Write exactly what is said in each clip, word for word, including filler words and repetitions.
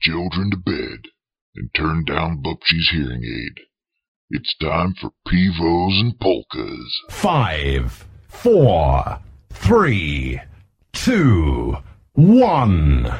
children to bed and turn down Bubshy's hearing aid. It's time for Pivos and Polkas. Five, four, three, two, one.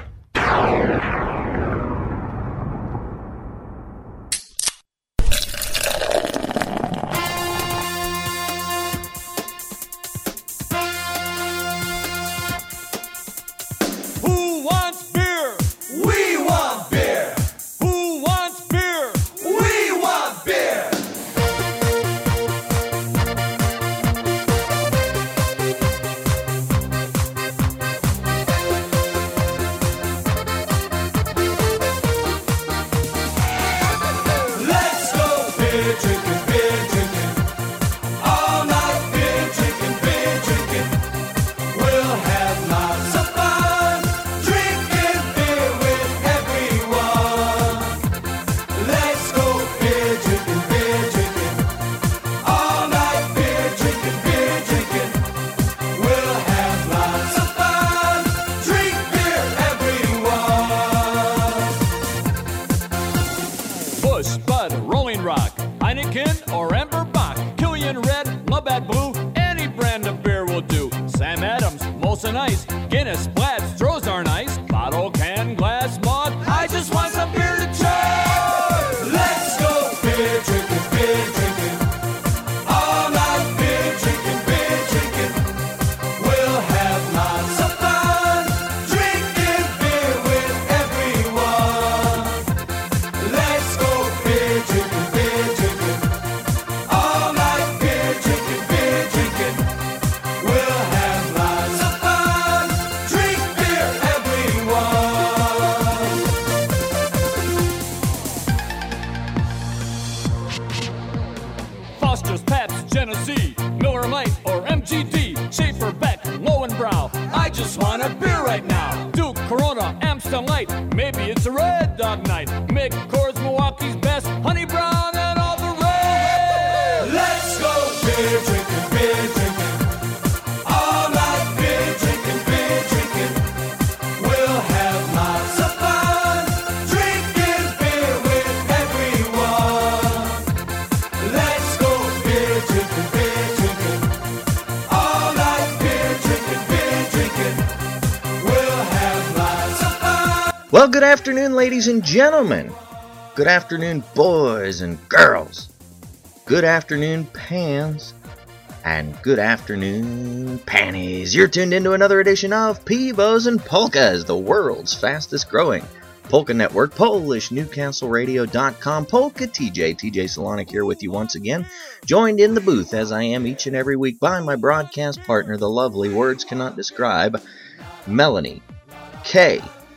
Well, good afternoon, ladies and gentlemen. Good afternoon, boys and girls. Good afternoon, pans. And good afternoon, panties. You're tuned into another edition of Pivos and Polkas, the world's fastest growing polka network, Polish Newcastle Radio dot com. Polka T J, T J Solonic here with you once again, joined in the booth as I am each and every week by my broadcast partner, the lovely, words cannot describe, Melanie K.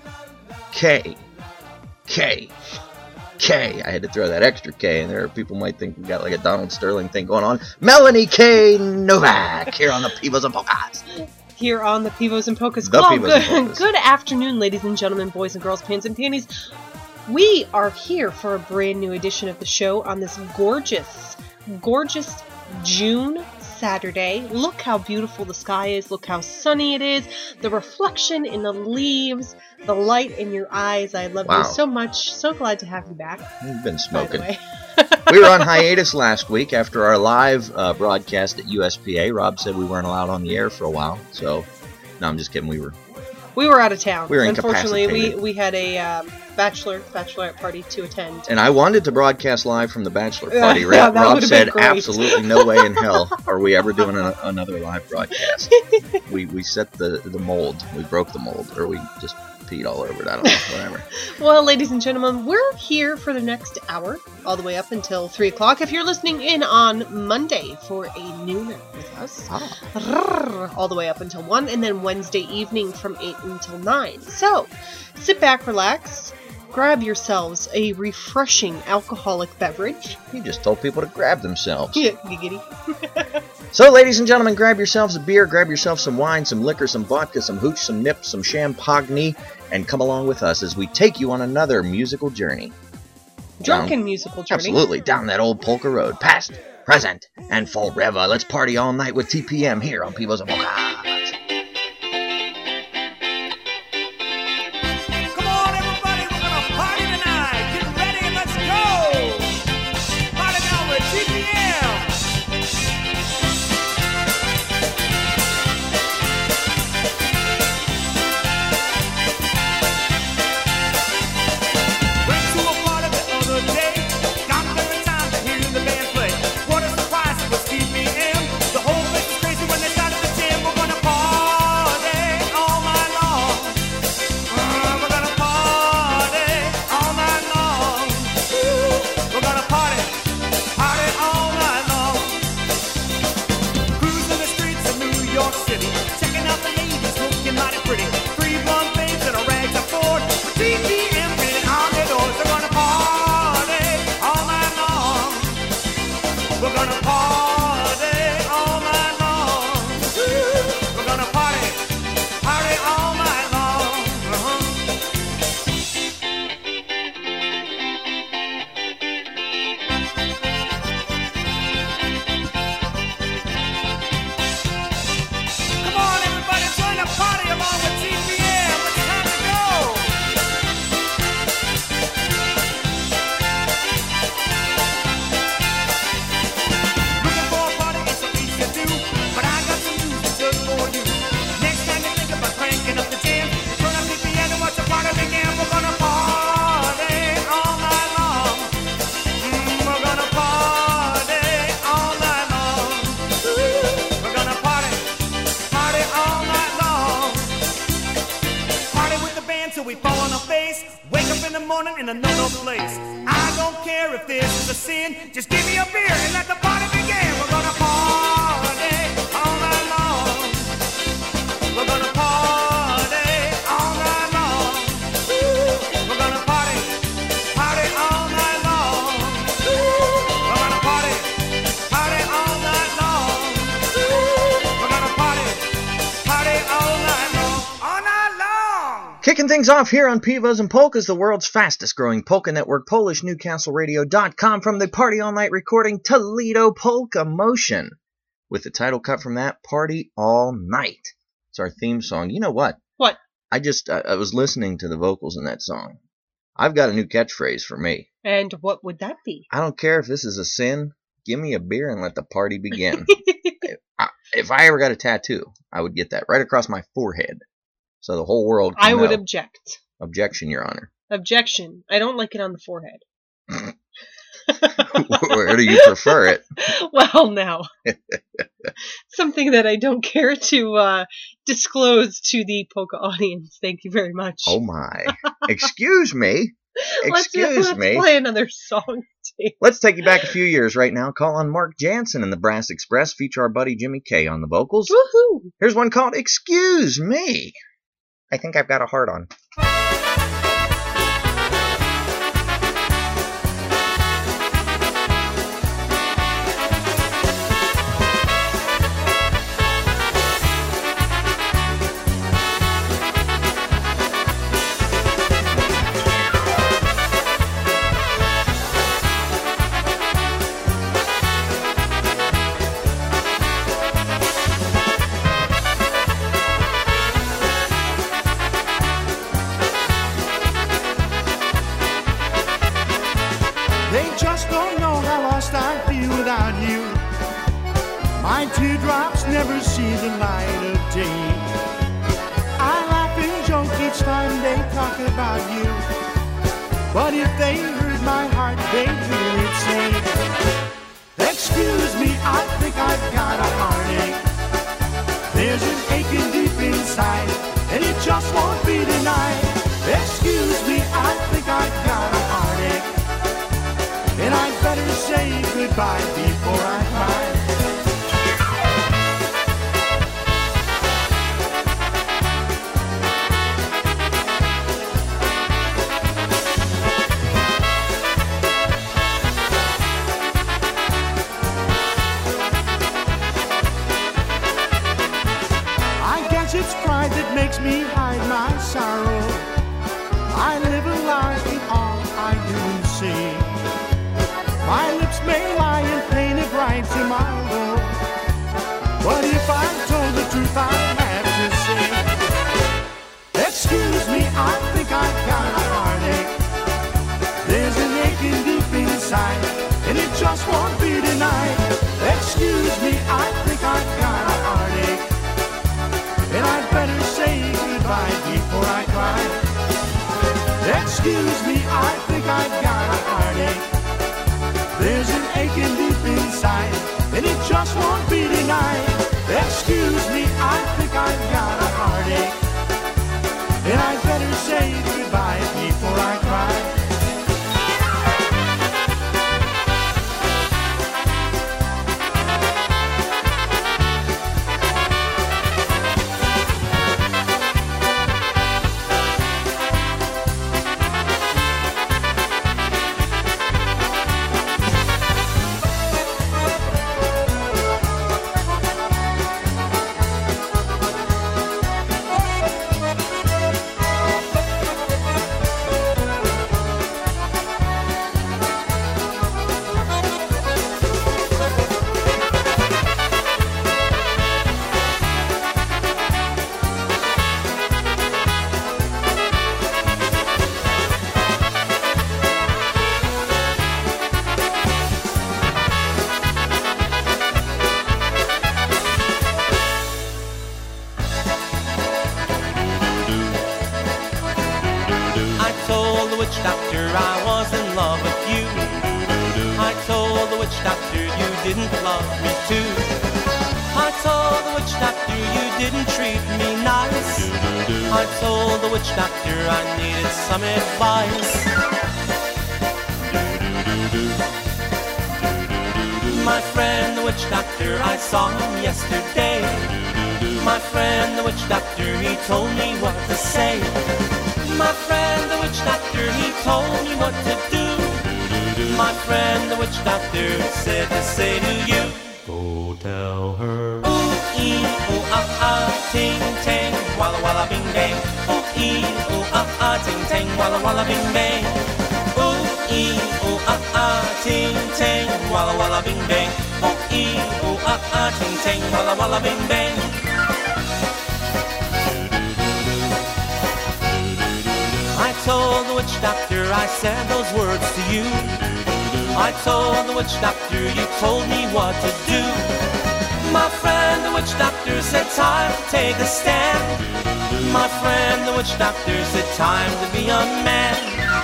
K. K. K. I had to throw that extra K in there. People might think we got like a Donald Sterling thing going on. Melanie K. Novak here on the Pivos and Polkas. Here on the Pivos and Polkas. The Well, Pivos good, and Polkas. good afternoon, ladies and gentlemen, boys and girls, pants and panties. We are here for a brand new edition of the show on this gorgeous, gorgeous June Saturday. Look how beautiful the sky is. Look how sunny it is. The reflection in the leaves, the light in your eyes. I love Wow. you so much. So glad to have you back. You've been By the smoking. way. We were on hiatus last week after our live uh, broadcast at U S P A. Rob said we weren't allowed on the air for a while. So, no, I'm just kidding. We were. We were out of town. We were Unfortunately, we, incapacitated. we had a um, bachelor, bachelorette party to attend. And I wanted to broadcast live from the bachelor Yeah, party. yeah, Rob, that Rob would've said, been great. absolutely no way in hell are we ever doing a, another live broadcast. we we set the, the mold. We broke the mold. Or we just peed all over it. I don't know. Whatever. Well, ladies and gentlemen, we're here for the next hour, all the way up until three o'clock. If you're listening in on Monday for a nooner with us, Ah. all the way up until one, and then Wednesday evening from eight until nine. So, sit back, relax, grab yourselves a refreshing alcoholic beverage. You just told people to grab themselves. Yeah, giggity. So, ladies and gentlemen, grab yourselves a beer, grab yourself some wine, some liquor, some vodka, some hooch, some nips, some champagne, and come along with us as we take you on another musical journey. Drunken Down- musical journey. Absolutely, down that old polka road, past, present, and forever. Let's party all night with T P M here on Pivos and Polkas. Come on, everybody, we're gonna Wake up in the morning in a no-no place. I don't care if this is a sin. Just give me a beer and let the party begin. We're gonna party all night long. We're gonna party all night long. We're gonna party, party all night long. We're gonna party, party all night long. We're gonna party, party all night long, all night long. Kicking things off here on Pivos and Polkas, the world's fastest growing polka network, Polish Newcastle Radio dot com, from the Party All Night recording Toledo Polka Motion, with the title cut from that, Party All Night. It's our theme song. You know what? What? I just, I, I was listening to the vocals in that song. I've got a new catchphrase for me. And what would that be? I don't care if this is a sin. Give me a beer and let the party begin. if, I, if I ever got a tattoo, I would get that right across my forehead, so the whole world can I would know. object. Objection, Your Honor. Objection. I don't like it on the forehead. Where do you prefer it? Well, now. Something that I don't care to uh, disclose to the polka audience. Thank you very much. Oh, my. Excuse me. Excuse let's, let's me. play another song, Dave. Let's take you back a few years right now. Call on Mark Jansen and the Brass Express. Feature our buddy Jimmy Kay on the vocals. Woohoo! Here's one called Excuse Me. I think I've got a heart on. They just don't know how lost I feel without you. My teardrops never see the light of day. I laugh and joke each time they talk about you, but if they heard my heart, they'd hear it say, excuse me, I think I've got a heartache. There's an aching deep inside, and it just won't be denied. Excuse me, I think I've got a heartache, and I'd better say goodbye before I cry. I guess it's pride that makes me hide my sorrow. I live a lie in all I do and say. My lips may lie and paint it right tomorrow, but if I told the truth, I'd have to say, excuse me, I think I've got a heartache. There's an aching deep inside, and it just won't be denied. Excuse me, I think I've got a heartache, and I'd better say goodbye before I cry. Excuse me, I think I've got a heartache. There's an aching deep inside, and it just won't be denied. Excuse me, I think I've got a heartache, and I'd better say goodbye before I cry. witch doctor I was in love with you. I told the witch doctor you didn't love me too. I told the witch witch doctor you didn't treat me nice. I told the witch doctor I needed some advice. My friend the witch doctor, I saw him yesterday. My friend the witch doctor, he told me what to say. My friend the witch doctor, he told me what to do. My friend the witch doctor said to say to you, go tell her. Ooh, ee, ooh, ah, ah, ting, tang, walla, walla, bing, bang. Ooh, ee, ooh, ah, ah, ting, tang, walla, walla, bing, bang. Ooh, ee, ooh, ah, ah, ting, tang, walla, walla, bing, bang. Ooh, ee, ooh, ah, ah, ting, tang, walla, walla, bing, bang. I told the witch doctor I said those words to you. I told the witch doctor you told me what to do. My friend the witch doctor said time to take a stand. My friend the witch doctor said time to be a man.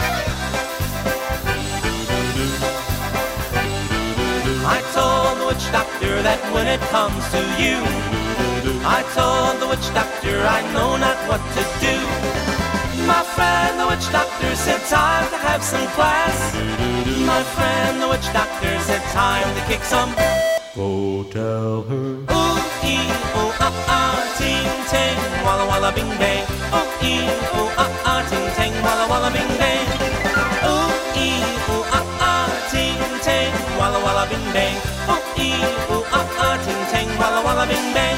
I told the witch doctor that when it comes to you, I told the witch doctor I know not what to do. My friend the witch doctor said time to have some class. My friend the witch doctor said time to kick some. Go tell her. Ooh, ee, ooh, ah, ah, ting, tang, walla, walla, bing, bang. Ooh, ee, ooh, ah, ah, ting, tang, walla, walla, bing, bang. Ooh, ee, ooh, ah, ah, ting, tang, walla, walla, bing, bang. Ooh, ee, ooh, ah, ah, ting, tang, walla, walla, bing, bang.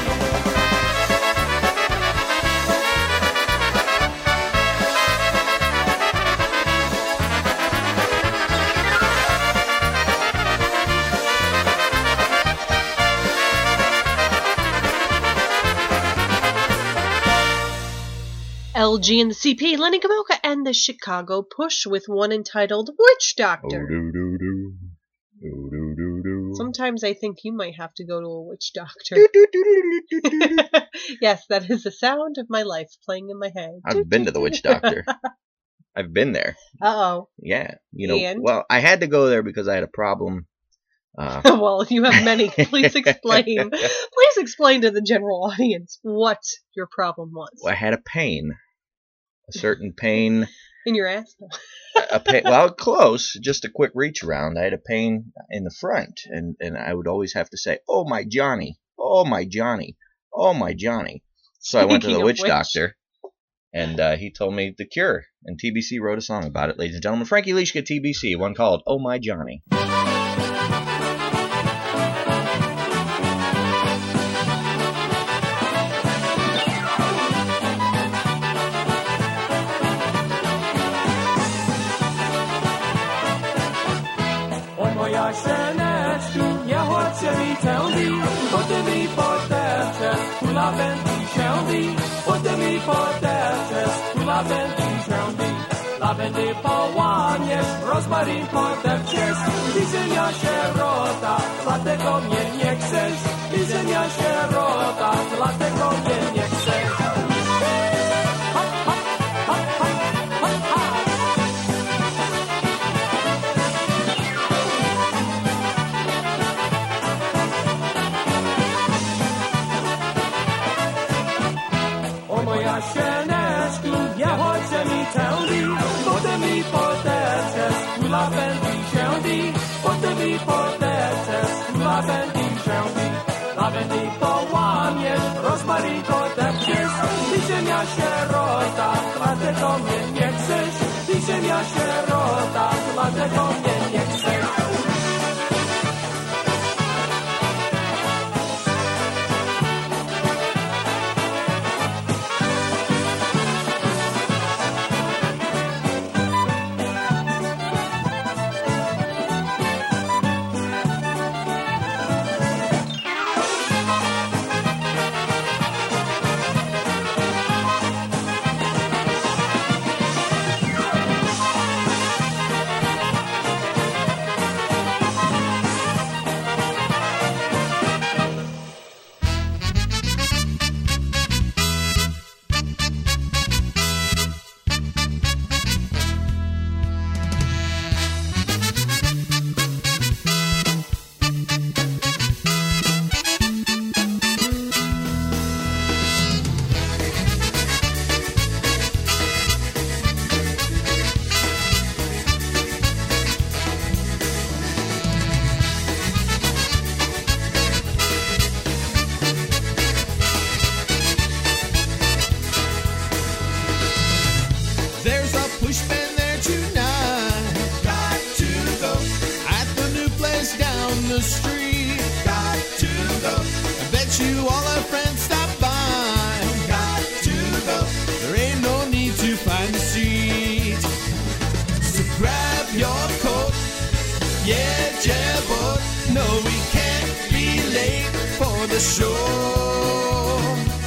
L G and the C P, Lenny Gomulka, and the Chicago Push with one entitled Witch Doctor. Oh, do, do, do. Do, do, do, do. Sometimes I think you might have to go to a witch doctor. Do, do, do, do, do, do, do. Yes, that is the sound of my life playing in my head. I've been to the witch doctor. I've been there. Uh-oh. Yeah. You know, And? well, I had to go there because I had a problem. Uh, Well, you have many. Please explain. Please explain to the general audience what your problem was. I had a pain. A certain pain. In your ass? a pain, well, close, just a quick reach around. I had a pain in the front, and, and I would always have to say, oh, my Johnny, oh, my Johnny, oh, my Johnny. So I went to Speaking the of witch which. doctor, and uh, he told me the cure, and T B C wrote a song about it, ladies and gentlemen. Frankie Leishka, T B C, one called Oh, My Johnny. Moja szeneczku, nie chodźcie mi tędy, bo ty mi podeszesz, kula będzie siędy, bo ty mi podeszesz, kula będzie siędy. Lawendy połamiesz, rozmarin podepczesz, widzenia sierota, dlatego mnie nie chcesz, widzenia sierota, dlatego mnie nie chcesz. Ha, ha, ha, ha, ha, ha. Moja szeneczku, nie chodźcie mi tędy, bo ty mi podeszesz, kula będzie siędy, bo ty mi podeszesz, kula będzie siędy. Lawendy połamiesz, rozmarin podepczesz, ty ziemia sierota, dlatego mnie nie chcesz, ty ziemia sierota, dlatego mnie nie chcesz. shore.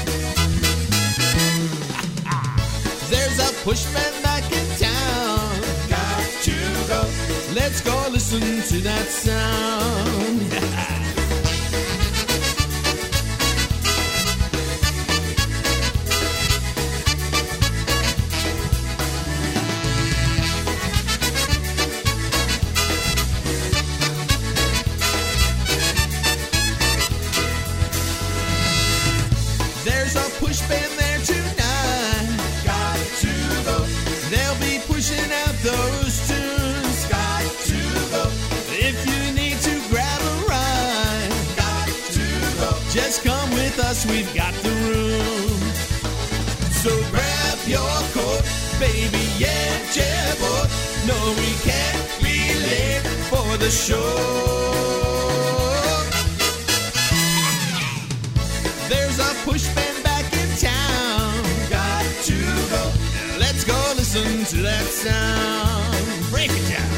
There's a pushman back in town. Got to go. Let's go listen to that sound. There's a push band there tonight. Got to go. They'll be pushing out those tunes. Got to go. If you need to grab a ride. Got to go. Just come with us, we've got the room. So grab your coat, baby, yeah, jabot. No, we can't be late for the show. There's a push band back in town. Got to go. Let's go listen to that sound. Break it down.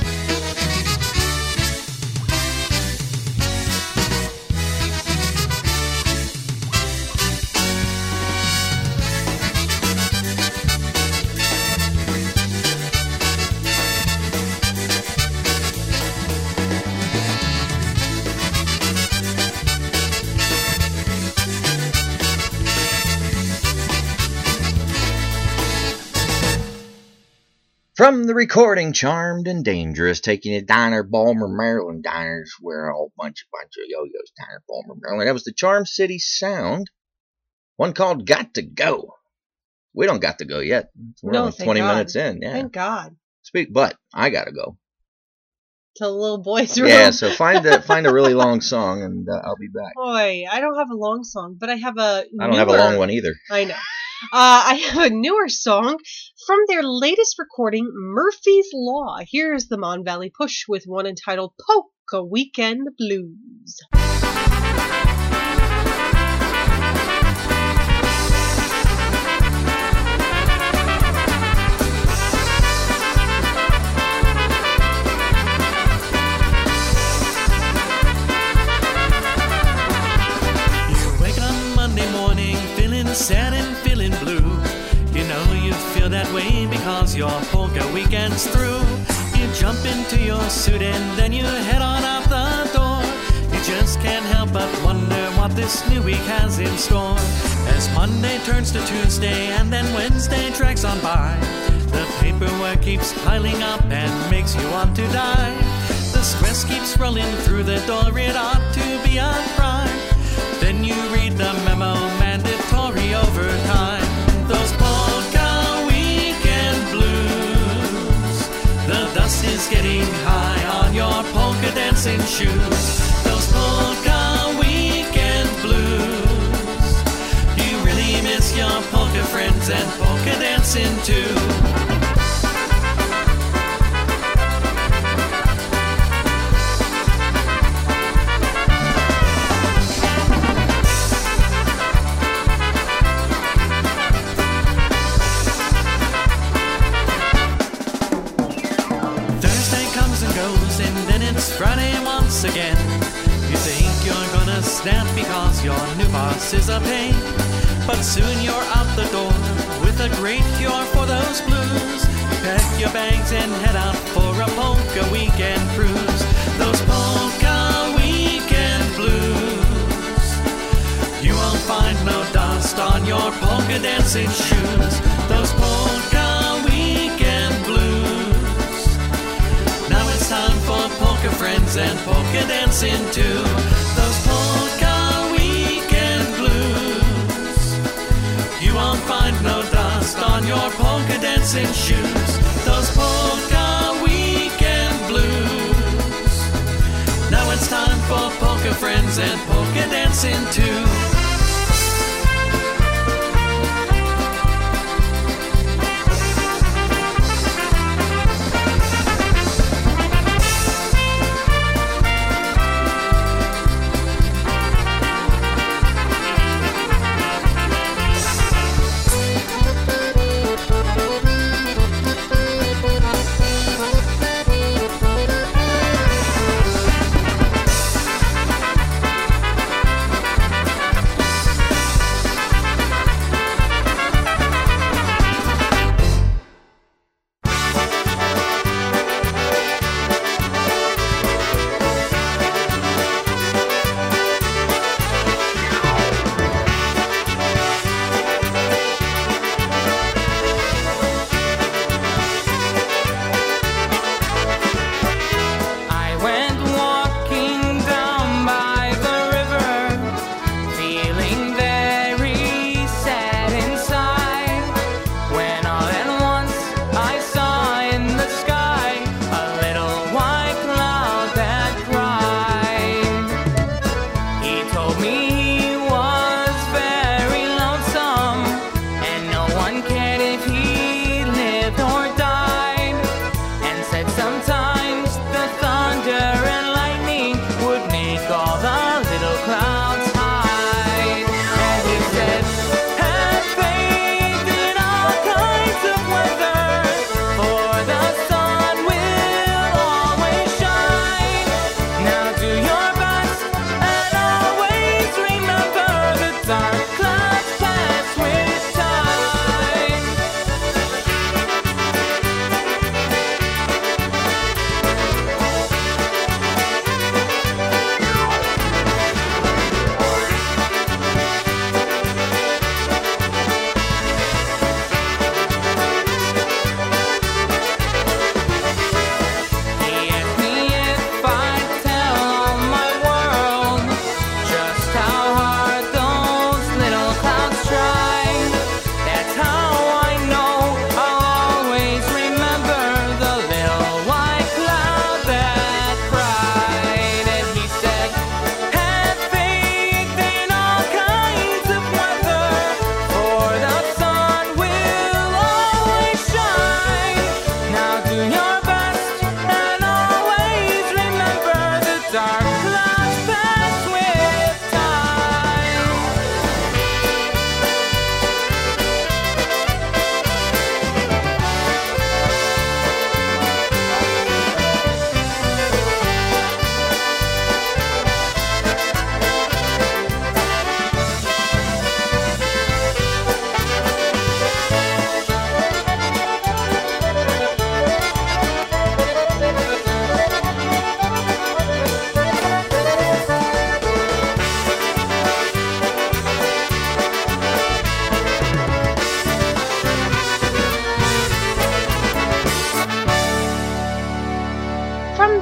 From the recording Charmed and Dangerous, taking you Diner, Balmer, Maryland. Diners where a whole bunch, bunch of yo-yos. Diner, Balmer, Maryland. That was the Charm City Sound. One called Got to Go. We don't got to go yet. We're No, only thank twenty God. minutes in. Yeah. Thank God. Speak, but I gotta go. To the little boy's room. Yeah, so find a find a really long song, and uh, I'll be back. Boy, I don't have a long song, but I have a I don't have a newer- long one either. I know. Uh, I have a newer song from their latest recording, Murphy's Law. Here's the Mon Valley Push with one entitled Polka Weekend Blues. You wake up Monday morning feeling sad and feeling blue. You know you feel that way because your polka weekend's through. You jump into your suit and then you head on out the door. You just can't help but wonder what this new week has in store. As Monday turns to Tuesday and then Wednesday drags on by, the paperwork keeps piling up and makes you want to die. The stress keeps rolling through the door, it ought to be a crime. Then you read the memo, mandatory overtime. Those polka weekend blues. The dust is getting high on your polka dancing shoes. Those polka weekend blues. You really miss your polka friends and polka dancing too. Friday once again. You think you're gonna snap because your new boss is a pain, but soon you're out the door with a great cure for those blues. Pack your bags and head out for a polka weekend cruise. Those polka weekend blues. You won't find no dust on your polka dancing shoes. Those polka weekend blues. Now it's time for polka friends and polka dancing too. Those polka weekend blues. You won't find no dust on your polka dancing shoes. Those polka weekend blues. Now it's time for polka friends and polka dancing too.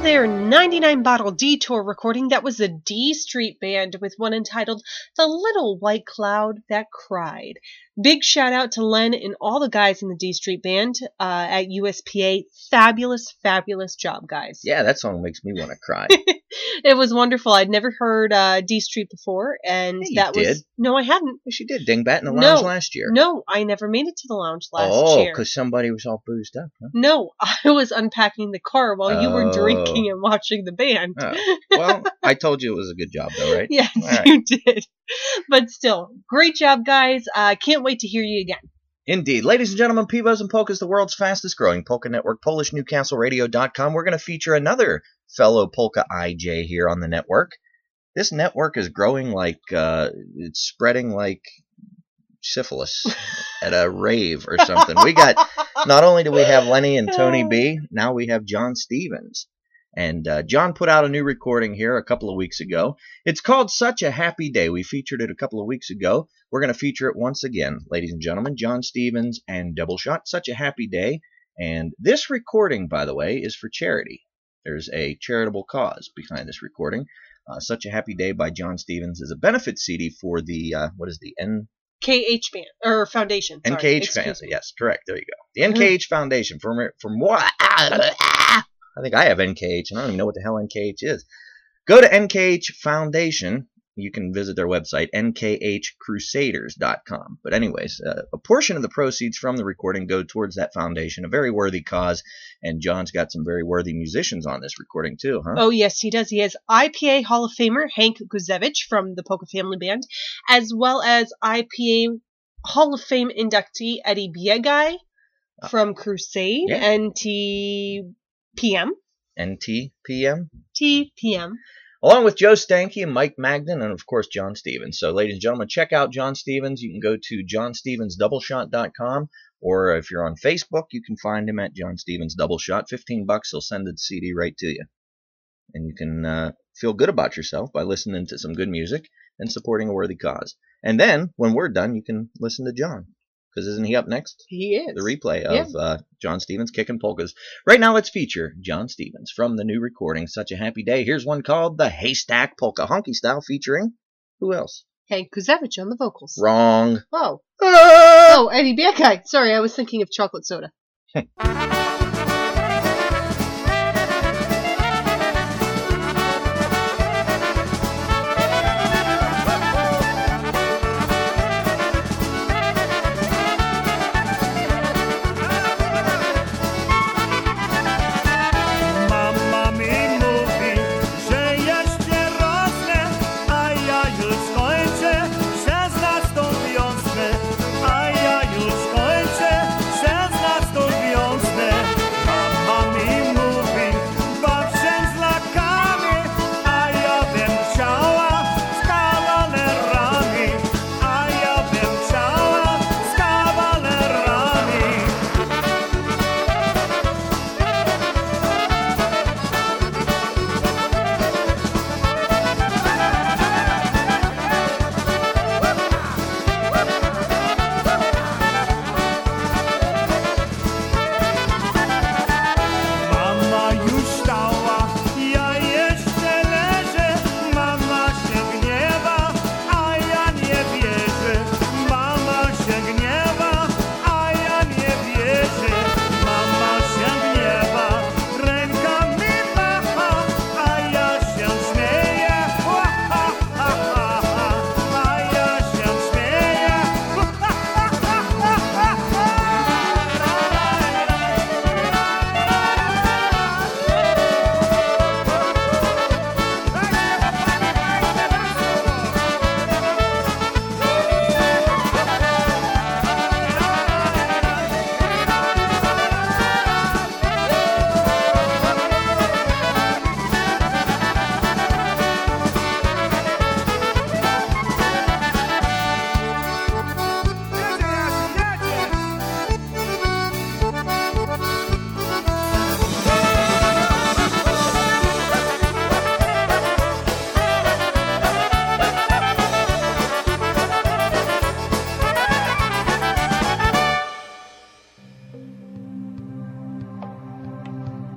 their ninety-nine bottle Detour recording. That was the D Street Band with one entitled The Little White Cloud That Cried. Big shout out to Len and all the guys in the D Street Band uh, at U S P A. Fabulous, fabulous job, guys. Yeah, that song makes me want to cry. It was wonderful. I'd never heard uh, D Street before, and Yeah, you that was did. no, I hadn't. Yes, you did. Dingbat in the lounge No, last year. No, I never made it to the lounge last oh, year. because somebody was all boozed up, huh? No, I was unpacking the car while you were Oh. drinking and watching the band. Oh. Well, I told you it was a good job, though, right? Yes, All right. you did. But still, great job, guys. I uh, can't wait to hear you again. Indeed. Ladies and gentlemen, Pivos and Polkas, the world's fastest growing polka network, Polish Newcastle Radio dot com. We're going to feature another fellow polka I J here on the network. This network is growing like, uh, it's spreading like syphilis at a rave or something. We got, not only do we have Lenny and Tony B, now we have John Stevens. And uh, John put out a new recording here a couple of weeks ago. It's called Such a Happy Day. We featured it a couple of weeks ago. We're going to feature it once again, ladies and gentlemen. John Stevens and Double Shot, Such a Happy Day. And this recording, by the way, is for charity. There's a charitable cause behind this recording. Uh, Such a Happy Day by John Stevens is a benefit C D for the, uh, what is the N? K H Band, or Foundation. Sorry. N K H Excuse Foundation. me. Yes, correct. There you go. The N K H Foundation. From, from what? I think I have N K H, and I don't even know what the hell N K H is. Go to N K H Foundation. You can visit their website, N K H Crusaders dot com. But anyways, uh, a portion of the proceeds from the recording go towards that foundation, a very worthy cause, and John's got some very worthy musicians on this recording too, huh? Oh, yes, he does. He has I P A Hall of Famer Hank Guzevich from the Polka Family Band, as well as I P A Hall of Fame inductee Eddie Biegai from Crusade, Yeah. N T P M. N T P M. T P M. Along with Joe Stanky and Mike Magnan, and of course John Stevens. So, ladies and gentlemen, check out John Stevens. You can go to John Stevens Double Shot dot com, or if you're on Facebook, you can find him at John Stevens Double Shot. Fifteen bucks, he'll send the C D right to you, and you can uh, feel good about yourself by listening to some good music and supporting a worthy cause. And then, when we're done, you can listen to John, because isn't he up next? He is. The replay Yeah. of uh, John Stevens kicking polkas. Right now, let's feature John Stevens from the new recording, Such a Happy Day. Here's one called The Haystack Polka, honky style, featuring who else? Hank Guzevich on the vocals. Wrong. Oh. Ah! Oh, Eddie Biegai. Sorry, I was thinking of chocolate soda. Mama mi mówi, że jeszcze rosnę, a ja już kończę szesnastą wiosnę, a ja już kończę szesnastą wiosnę.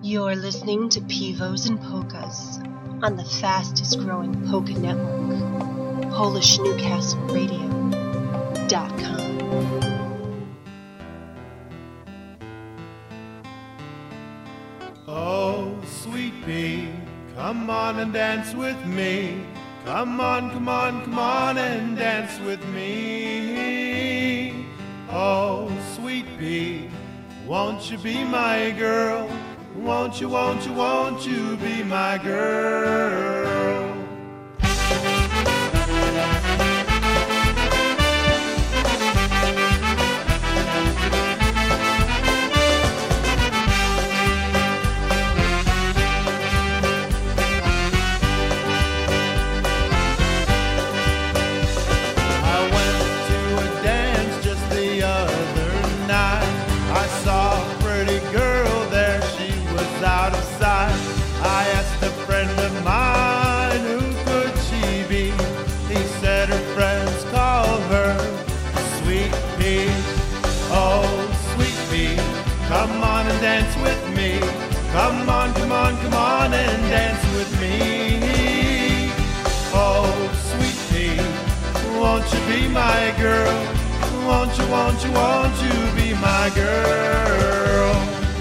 You're listening to Pivos and Polkas on the fastest growing polka network, Polish Newcastle Radio dot com. Oh, sweet pea, come on and dance with me. Come on, come on, come on and dance with me. Oh, sweet pea, won't you be my girl? Won't you, won't you, won't you be my girl? Dance with me. Come on, come on, come on and dance with me. Oh, sweet pea, won't you be my girl? Won't you, won't you, won't you be my girl?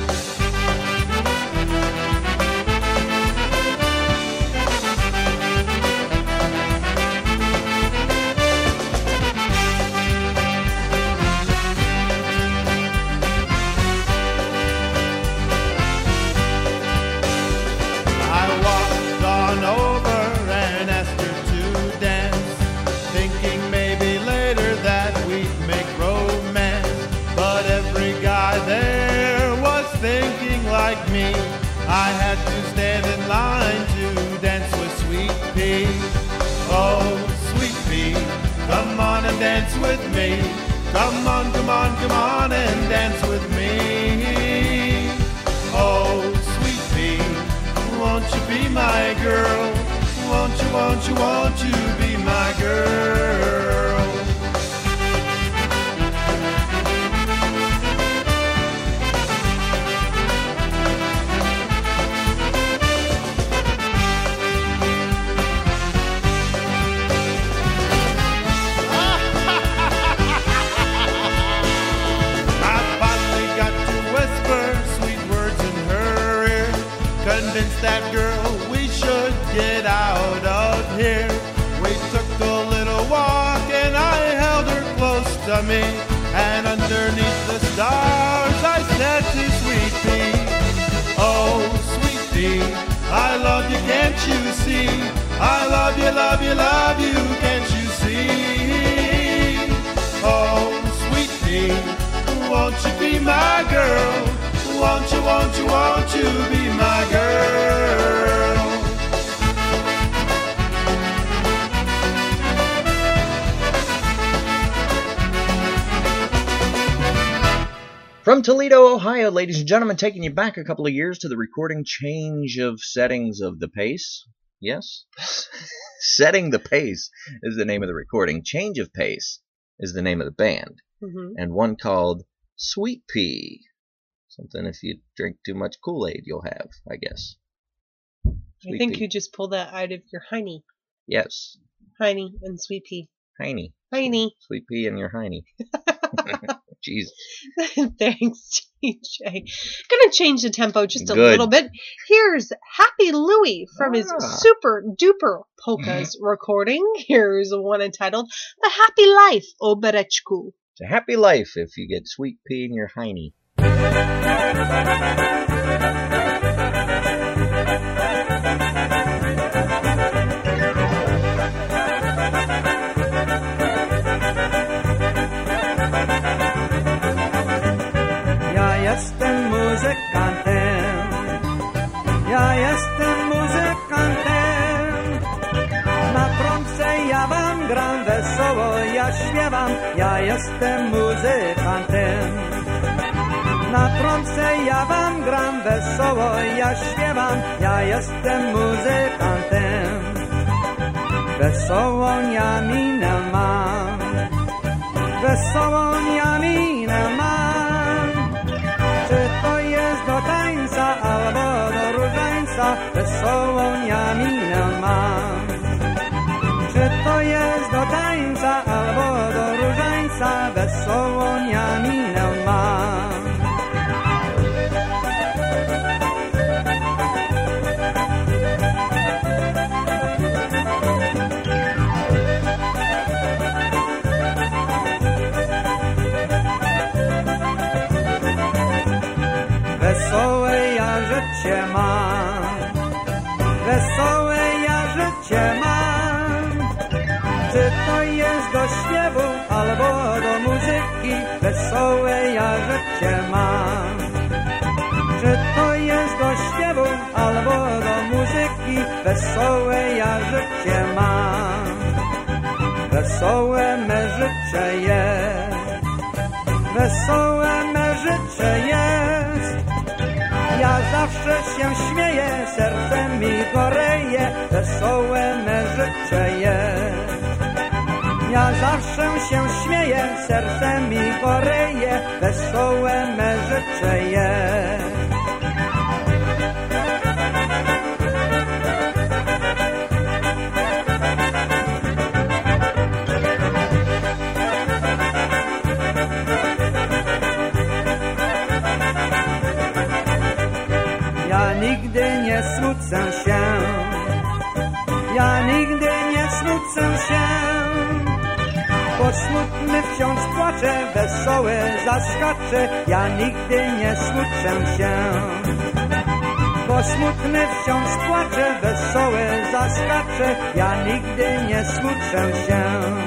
I had to stand in line to dance with Sweet Pea. Oh, Sweet Pea, come on and dance with me. Come on, come on, come on and dance with me. Oh, Sweet Pea, won't you be my girl? Won't you, won't you, won't you be my girl? Convinced that girl we should get out of here. We took a little walk and I held her close to me. And underneath the stars I said to Sweet Pea, oh, Sweet Pea, I love you, can't you see? I love you, love you, love you, can't you see? Oh, Sweet Pea, won't you be my girl? Won't you, won't you, won't you be my girl? From Toledo, Ohio, ladies and gentlemen, taking you back a couple of years to the recording Change of Settings of the Pace. Yes? Setting the Pace is the name of the recording. Change of Pace is the name of the band. Mm-hmm. And one called Sweet Pea. Something if you drink too much Kool-Aid you'll have, I guess. Sweet I think pea. you just pulled that out of your hiney. Yes. Hiney and Sweet Pea. Hiney. Hiney. Sweet Pea and your hiney. Jeez. Thanks, T J. Gonna change the tempo just a Good. little bit. Here's Happy Louie from his Ah. Super Duper Polkas recording. Here's one entitled The Happy Life o Bereczku. It's a happy life if you get Sweet Pea in your hiney. Ja jestem muzykantem, ja jestem muzykantem. Na trąbce ja wam gram wesoło, ja śpiewam, ja jestem muzykantem. Na trąbce ja wam gram wesoło, ja śpiewam, ja jestem muzykantem. Wesołą ja minę mam, wesołą ja minę mam. Czy to jest do tańca albo tańca, wesołą ja minę mam. Czy to jest do tańca, albo do różańca, wesołą ja minę mam. Wesołe ja życie mam, wesołe ja życie mam. Czy to jest do śpiewu albo do muzyki, wesołe ja życie mam. Czy to jest do śpiewu albo do muzyki, wesołe ja życie mam. Wesołe me życie jest, wesołe me życie jest. Ja zawsze się śmieję, serce mi goreje, wesołe me życie jest. Ja zawsze się śmieję, serce mi goreje, wesołe me życie jest. Ja nigdy nie smucę się, ja nigdy nie smucę się, bo smutny wciąż płacze, wesoły zaskacze. Ja nigdy nie smucę się, bo smutny wciąż płacze, wesoły zaskacze. Ja nigdy nie smucę się,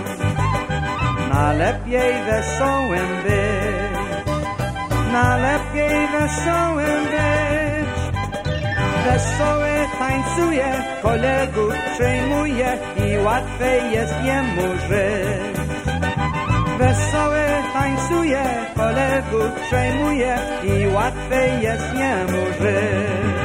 na lepiej wesołym być, na lepiej wesołym być. Wesoły tańcuje, kolegów przejmuje i łatwiej jest jemu żyć. Wesoły tańcuje, kolegów przejmuje i łatwiej jest jemu żyć.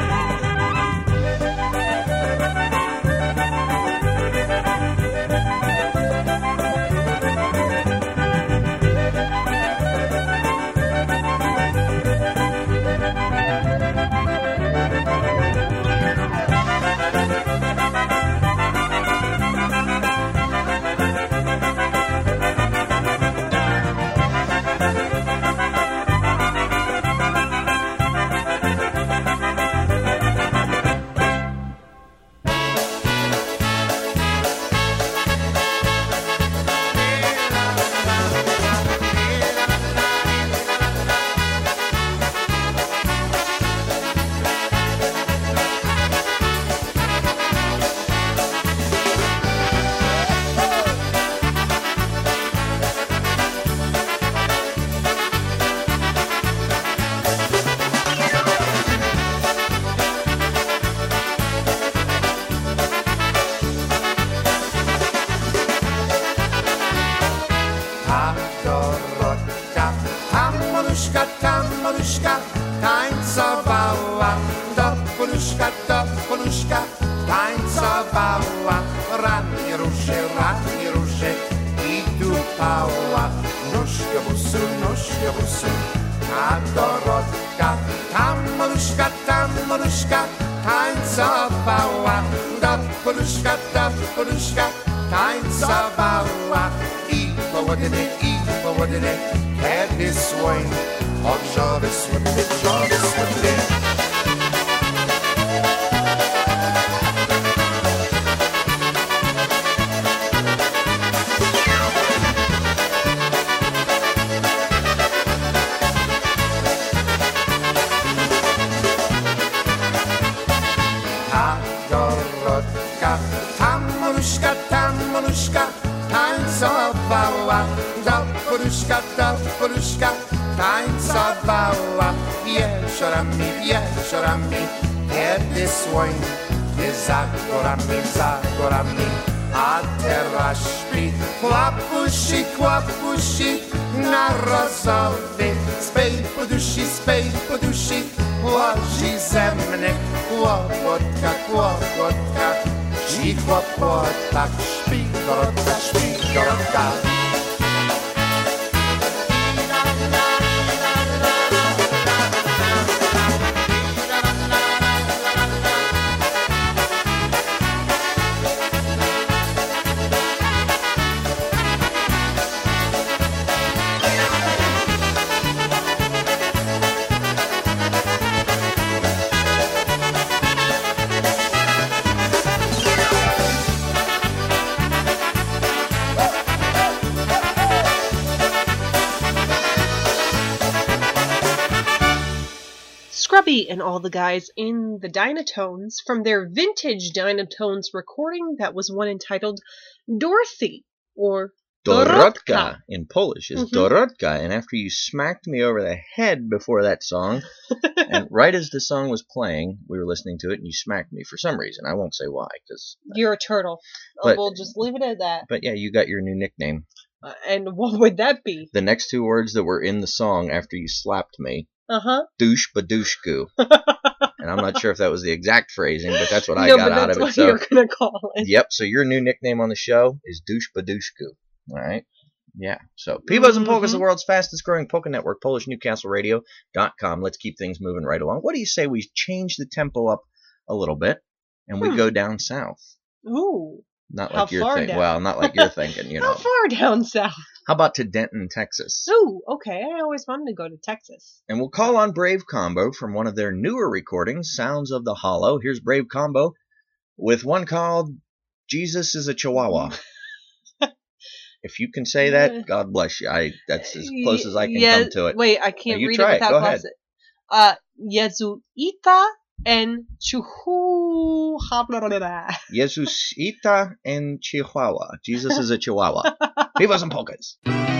Bobby and all the guys in the Dynatones from their vintage Dynatones recording that was one entitled Dorothy, or Dorotka in Polish is Mhm. Dorotka, and after you smacked me over the head before that song, and right as the song was playing, we were listening to it, and you smacked me for some reason. I won't say why, because. You're a turtle. But- oh, we'll just leave it at that. But yeah, you got your new nickname. Uh, and what would that be? The next two words that were in the song after you slapped me, Uh-huh. douche badooshku. And I'm not sure if that was the exact phrasing, but that's what I no, got but out that's of it. what So, you're going to call it. yep. So your new nickname on the show is douche badooshku. All right. Yeah. So Pivos and Polkas, the Mhm. world's fastest growing polka network, Polish Newcastle Radio dot com. Let's keep things moving right along. What do you say we change the tempo up a little bit and we Hmm. go down south? Ooh. Not How like you're far thinking. down? Well, not like you're thinking. You How know. far down south? How about to Denton, Texas? Ooh, okay. I always wanted to go to Texas. And we'll call on Brave Combo from one of their newer recordings, Sounds of the Hollow. Here's Brave Combo with one called Jesus is a Chihuahua. If you can say Yeah. that, God bless you. I That's as close as I can yeah, come to it. Wait, I can't you read try it it. without Go ahead. glasses. Uh, Jezuita and Chuhu. Jesusita and Chihuahua. Jesus is a Chihuahua. Pivos and Polkas.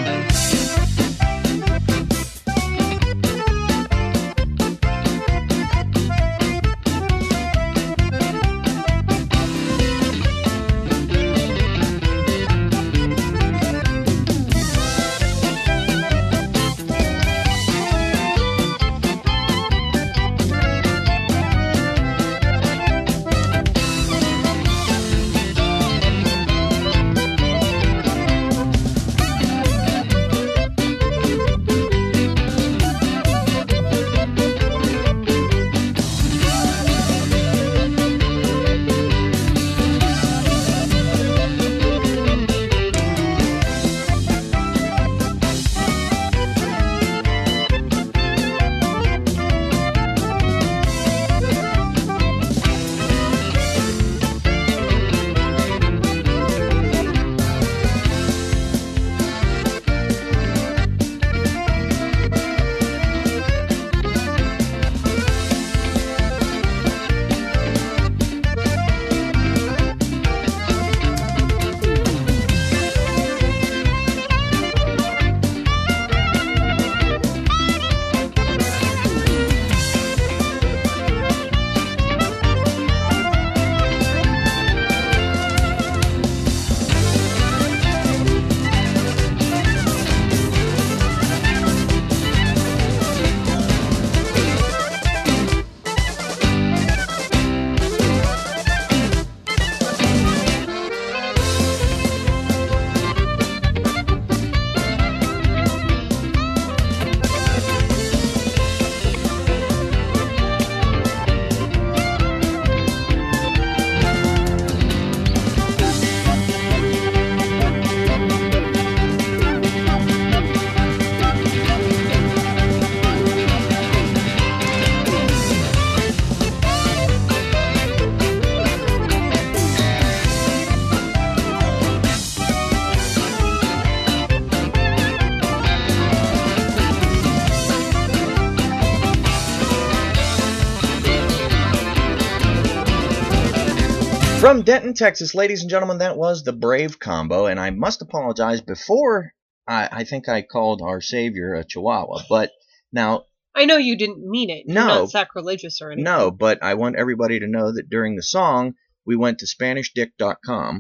From Denton, Texas, ladies and gentlemen, that was the Brave Combo, and I must apologize before I, I think I called our Savior a Chihuahua, but now, I know you didn't mean it. You're No. not sacrilegious or anything. no, but I want everybody to know that during the song, we went to Spanish Dick dot com.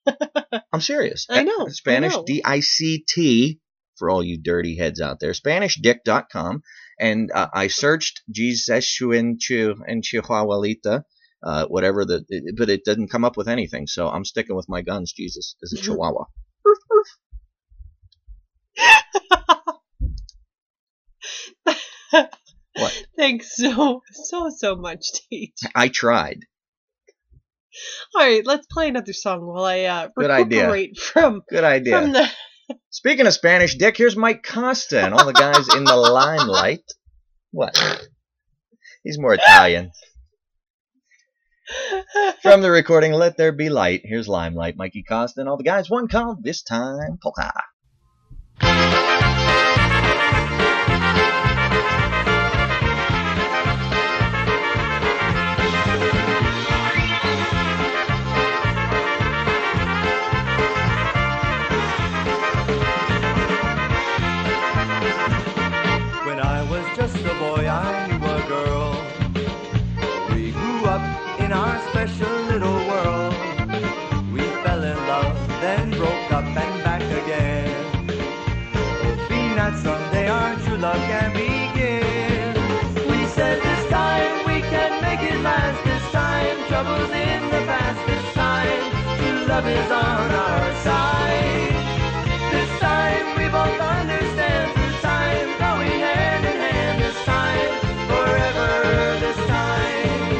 I'm serious. I know, I Spanish, know. D I C T, for all you dirty heads out there, Spanish Dick dot com, and uh, I searched Jesus en Chihuahualita, uh, whatever the, it, but it didn't come up with anything, so I'm sticking with my guns. Jesus is a Chihuahua. What? Thanks so, so, so much, Tate. I tried. All right, let's play another song while I uh, Good idea. recuperate from, Good idea. from the... Speaking of Spanish Dick, here's Mike Costa and all the guys in the limelight. What? He's more Italian. From the recording Let There Be Light, here's Limelight, Mikey Costa and all the guys. One called This Time Polka. in our special little world. We fell in love, then broke up and back again. Oh, be not someday our true love can begin. We said this time we can make it last. This time troubles in the past. This time true love is on our side. This time we both understand. This time going hand in hand. This time forever. This time.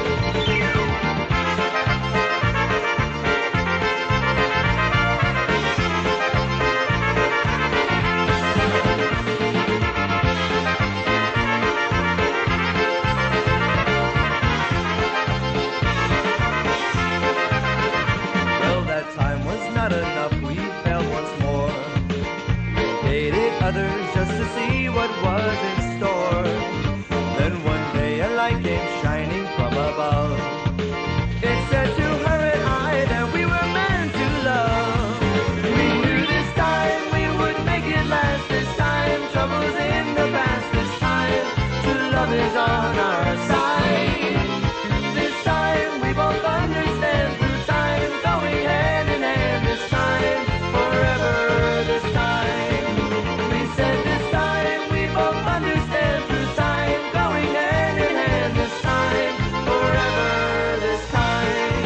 Well, that time was not enough. We fell once more. We dated others just to see what was in store. Then one day a light came shining from above. It said to her and I that we were meant to love. We knew this time we would make it last. This time troubles in the past. This time true love is on our side. This time we both understand. Through time going hand in hand. This time forever. This time we said this time we both understand. Through time going hand in hand. This time forever. This time.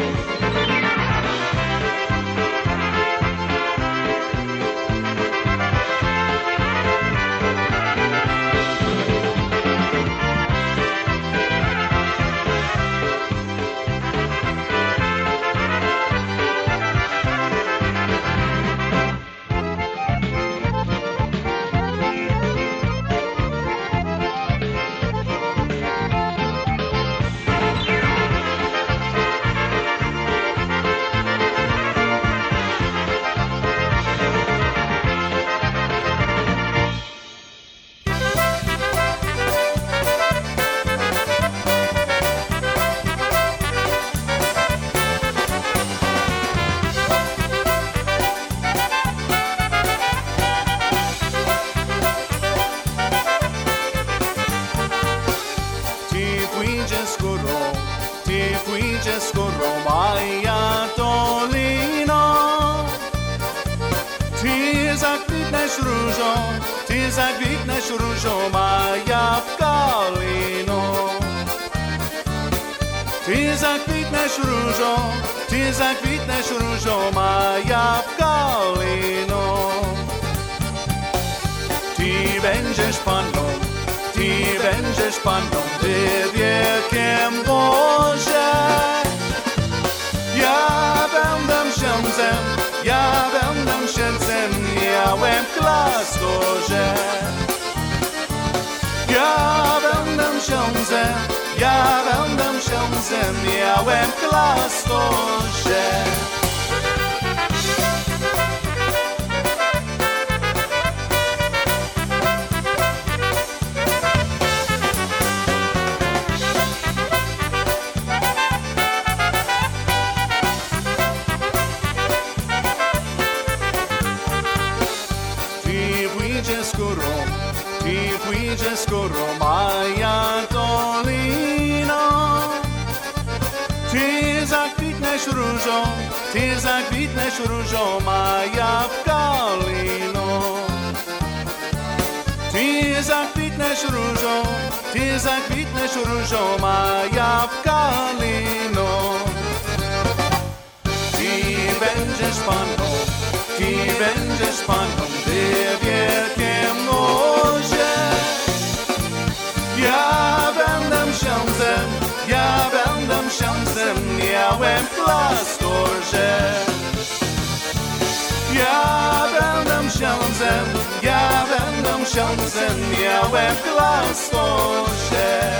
Ti fuige scuro, ti fuige scuro, Maja Dolino. Ti zakwitneš różo, ti zakwitneš różo, Maja w kalino. Ty zakwitneš różo, ty zakwitneš różo, Maja w kalino. Ty będziesz panną, ty będziesz panną w wielkim Boże. Ja będę księdzem, ja będę księdzem, miałem w klasztorze. Ja będę księdzem, ja będę księdzem, miałem w klasztorze. Ti fuige scuro, ti fuige scuro, Maja Dolino. Ty zakwitneš różo, ty zakwitneš różo, Maja w kalino. Ty zakwitneš różo, ty zakwitneš różo, Maja w kalino. Ty będziesz panną, ty będziesz panną w wielkim morze. Ja będę księdzem, ja będę księdzem, miałem w klasztorze. Ja będę księdzem, ja będę księdzem, miałem w klasztorze.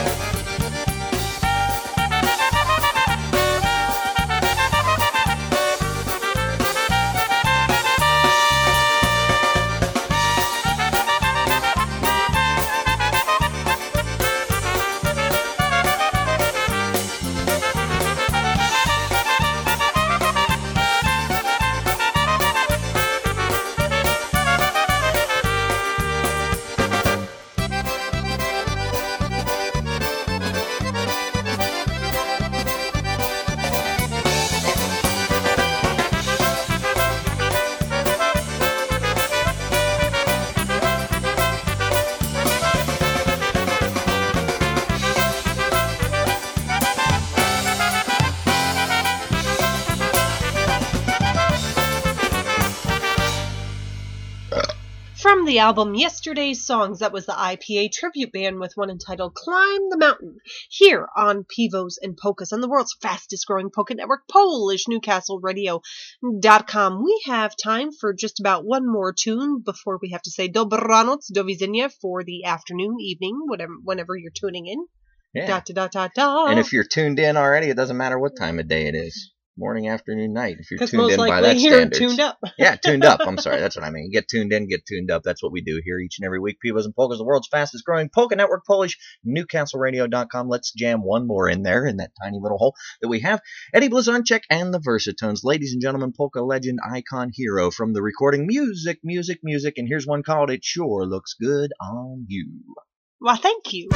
the album Yesterday's Songs, that was the I P A tribute band with one entitled Climb the Mountain, here on Pivos and Polkas on the world's fastest growing polka network, Polish Newcastle Radio dot com. We have time for just about one more tune before we have to say Dobranoc, do widzenia for the afternoon, evening, whatever, whenever you're tuning in. Yeah. Da, da, da, da, da. And if you're tuned in already, it doesn't matter what time of day it is. Morning, afternoon, night. If you're Because tuned most in by likely that you're standards. tuned up. Yeah, tuned up. I'm sorry. That's what I mean. Get tuned in, get tuned up. That's what we do here each and every week. Pivos and Polkas, the world's fastest growing polka network, Polish Newcastle Radio dot com. Let's jam one more in there in that tiny little hole that we have. Eddie Blazonczyk and the Versatones. Ladies and gentlemen, polka legend, icon, hero from the recording Music, Music, Music. And here's one called It Sure Looks Good on You. Well, thank you.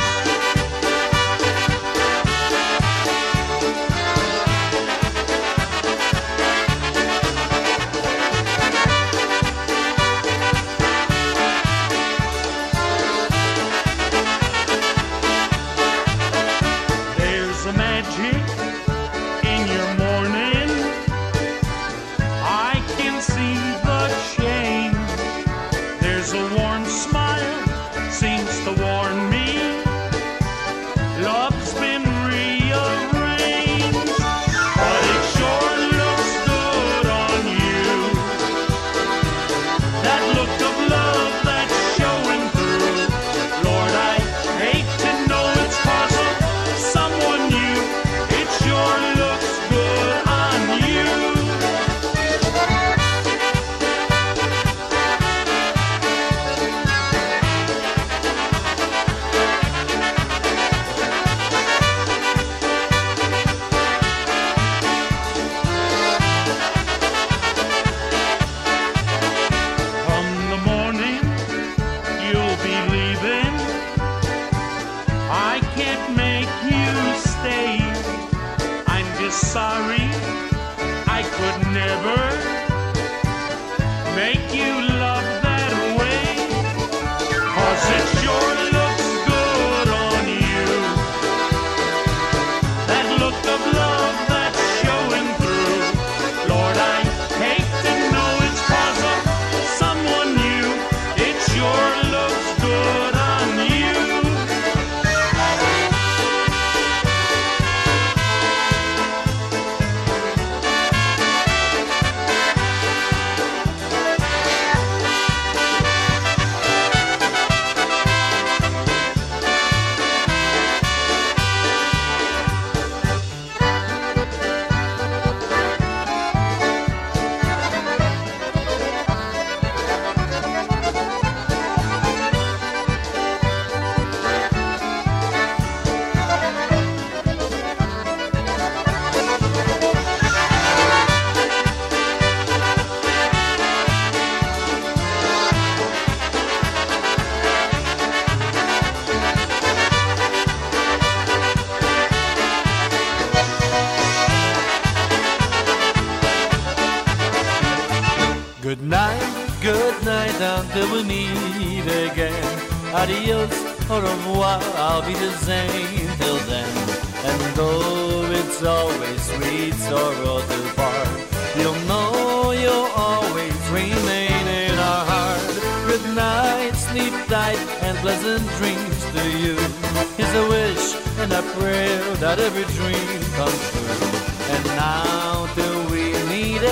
Good night, good night, until we meet again. Adios, au revoir, I'll be the same till then. And though it's always sweet sorrow to part, you'll know you'll always remain in our heart. Good night, sleep tight, and pleasant dreams to you. Here's a wish and a prayer that every dream comes true. And now till we meet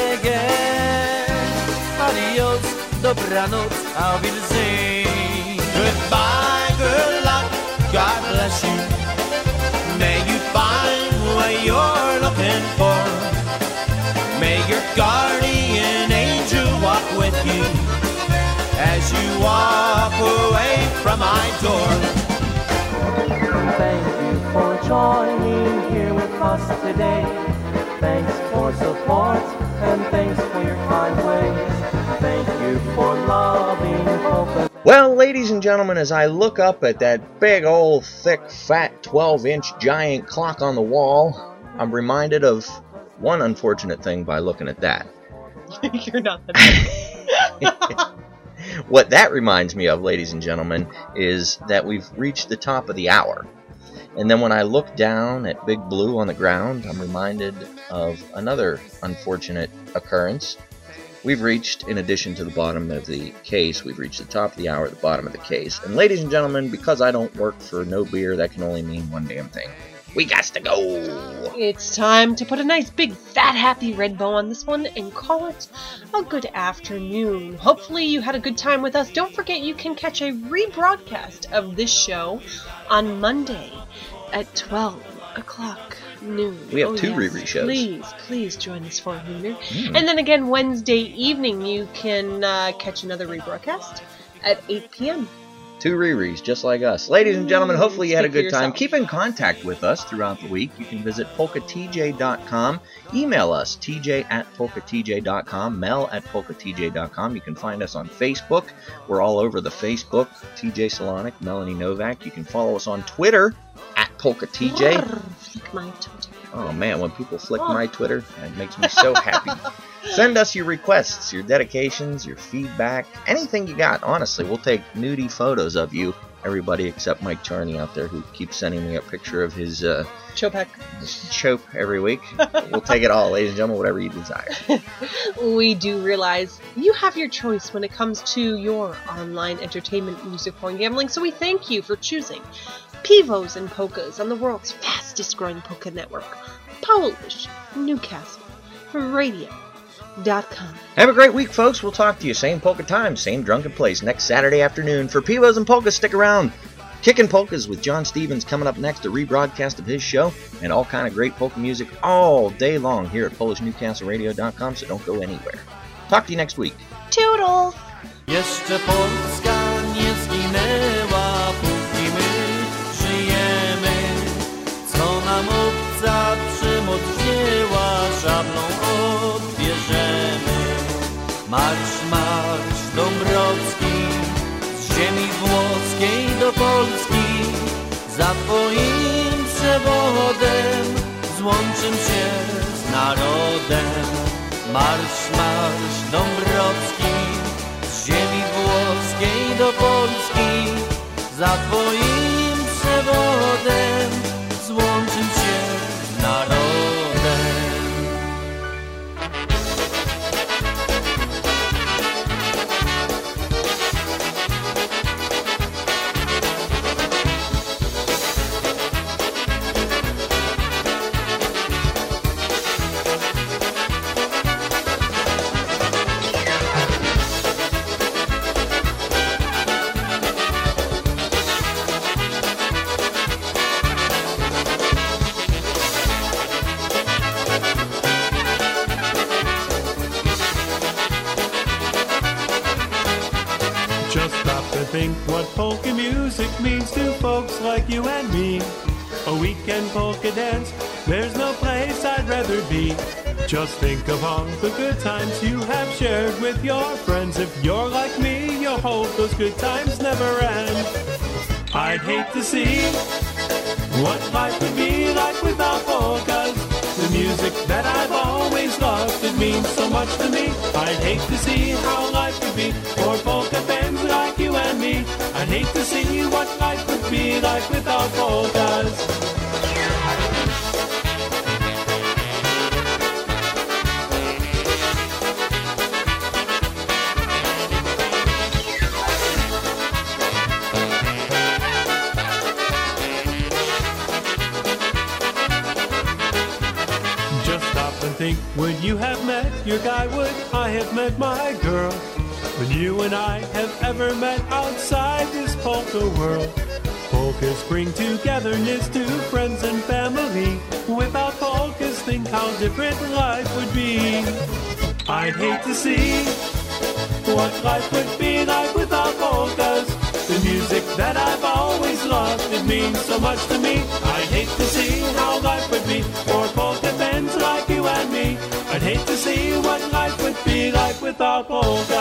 again, adios, dobranoc, I'll be the same. Goodbye, good luck, God bless you. May you find what you're looking for. May your guardian angel walk with you as you walk away from my door. Thank you for joining here with us today. Thanks for support and thanks for your kind ways. Thank you for loving polka. Well, ladies and gentlemen, as I look up at that big old thick fat twelve inch giant clock on the wall, I'm reminded of one unfortunate thing by looking at that. You're not the What that reminds me of, ladies and gentlemen, is that we've reached the top of the hour. And then when I look down at Big Blue on the ground, I'm reminded of another unfortunate occurrence. we've reached, in addition to the bottom of the case, we've reached the top of the hour at the bottom of the case. And ladies and gentlemen, because I don't work for no beer, that can only mean one damn thing. We got to go! It's time to put a nice big fat happy red bow on this one and call it a good afternoon. Hopefully you had a good time with us. Don't forget you can catch a rebroadcast of this show on Monday at twelve o'clock noon. We have oh, two yes. Riri shows. Please, please join us for a nooner. Mm. And then again, Wednesday evening, you can uh, catch another rebroadcast at eight p.m. Two Riris, just like us. Ladies and gentlemen, hopefully you had a Speak for good time. yourself. Keep in contact with us throughout the week. You can visit polka t j dot com. Email us, t j at polka t j dot com, mel at polka t j dot com. You can find us on Facebook. We're all over the Facebook. T J Solonic, Melanie Novak. You can follow us on Twitter, at polka t j. Flick my Twitter. Oh man, when people flick my Twitter, it makes me so happy. Send us your requests, your dedications, your feedback, anything you got. Honestly, we'll take nudie photos of you. Everybody except Mike Charney out there, who keeps sending me a picture of his uh, Chopek. his chope every week. We'll take it all, ladies and gentlemen, whatever you desire. We do realize you have your choice when it comes to your online entertainment, music, porn, gambling, so we thank you for choosing Pivos and Polkas on the world's fastest growing polka network, Polish Newcastle Radio. Dot com. Have a great week, folks. We'll talk to you same polka time, same drunken place next Saturday afternoon. For Pivos and Polkas, stick around. Kickin' Polkas with John Stevens coming up next, a rebroadcast of his show, and all kind of great polka music all day long here at Polish Newcastle Radio dot com, so don't go anywhere. Talk to you next week. Toodles! Jeszcze Polska nie zginęła, póki my żyjemy. Co nam obca przemoc wzięła, szablą odbierzemy. Marsz, marsz Dąbrowski, z ziemi włoskiej do Polski. Za twoim przewodem złączym się z narodem. Marsz, marsz Dąbrowski, z ziemi włoskiej do Polski. Za twoim przewodem złączym się z narodem. Think what polka music means to folks like you and me. A weekend polka dance, there's no place I'd rather be. Just think of all the good times you have shared with your friends. If you're like me, you hope those good times never end. I'd hate to see what life would be like without polkas. The music that I've always loved, it means so much to me. I'd hate to see how life would be for polka fans like you and me. I'd hate to see what life would be like without polkas. Think, would you have met your guy? Would I have met my girl? Would you and I have ever met outside this polka world? Polkas bring togetherness to friends and family. Without polkas, think how different life would be. I'd hate to see what life would be like without polkas. The music that I've always loved, it means so much to me. I'd hate to see how life would be for polka fans like you and me. I'd hate to see what life would be like without polka.